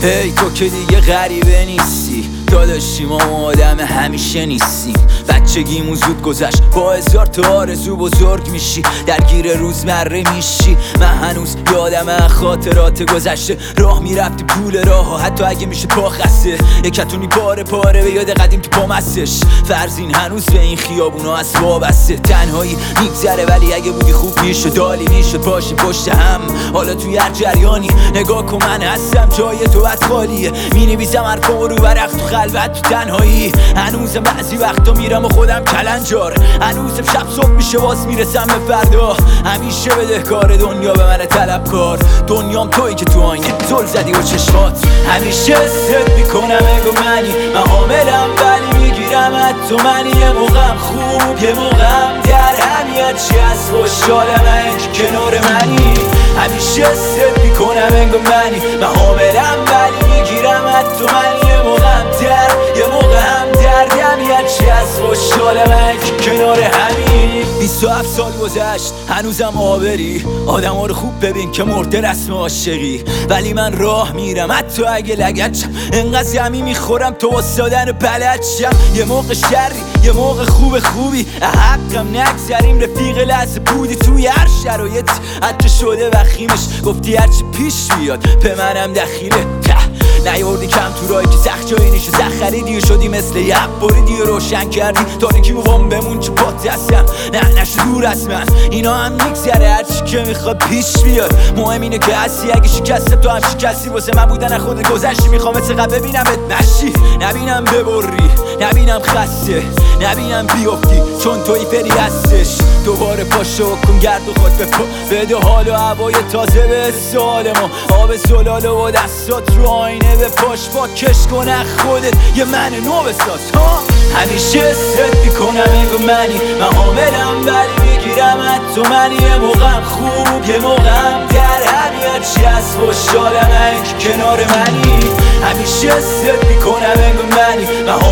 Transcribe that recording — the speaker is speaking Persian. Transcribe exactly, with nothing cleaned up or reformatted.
هی تو که دیگه غریبه نیستی، داداشی ما آدم همیشه نیستیم. بچگیمون زود گذشت، با هزار تا آرزو بزرگ میشی، درگیر روزمره میشی. من هنوز یادم خاطرات گذشته، راه میرفتی پول راه و حتی اگه میشه پا خسته، یکتونی پاره پاره به یاد قدیم تو پا مستش. فرزین هنوز به این خیابونا از وابسته، تنهایی میگذره ولی اگه بودی خوب میشه، دالی میشد باشه پشت هم. حالا توی هر جریانی نگاه کن من هستم، جای تو از خالیه، مینویسم حرفامو رو ورق تو خلوت تو تنهایی. هنوزم بعضی وقتا میرم و خودم کلنجار، هنوزم شب صبح میشه باز میرسم به فردا. همیشه بدهکار دنیا به من طلبکار، دنیام تویی که تو آینه زل زدی و چشمات. همیشه ست میکنم اگه منی، من حاملم ولی میگیرم تو منی. یه موقعم خوب یه موقعم در همیت چی از خوشحالم اگه کنار منی. همیشه ست میکنم اگه منی، من حاملم ولی میگیرم تو منی. یه موقعم در یه موقعم در همیت چی از خوشحالم اگه کنار همین. بیست و هفت سال گذشت هنوزم آبری، آدم ها رو خوب ببین که مرده رسم عاشقی. ولی من راه میرم حتی اگه لگتشم، انقدر زمین میخورم تو واسادن بلدشم. یه موقع شری یه موقع خوب خوبی، حقم نگذریم رفیق لحظه بودی توی هر شرایط. حتی شده وخیمش گفتی هرچی پیش بیاد به منم دخیله. نیاوردی کم تو راهی که سخت جایی نیشه، زخ خریدی شدی مثل یه بریدی و روشن کردی تاریکی موام بمون چه پات دستم. نه نشو دور از من، اینا هم میگذره هرچی که میخواد پیش بیاد. مهم اینه که هستی، اگه شکسته تو هم شکستی. واسه من بودن خود گذشتی، میخوام مثل قبل ببینمت مشی، نبینم ببری، نبینم خسته، نبینم بیافتی چون توی فری هستش. دوباره پاشو کن گرد و خود بپا، بده حال و هوای تازه به سال ما. آب زلاله و دستات رو آینه به پاش با کش کنه خودت یه من نو بساز ها. همیشه ست میکنم اگه منی، من حاملم ولی میگیرم تو منی. یه موقعم خوب یه موقعم در همیت چی از خوشحالم اگه کنار منی. همیشه ست میکنم اگه منی، من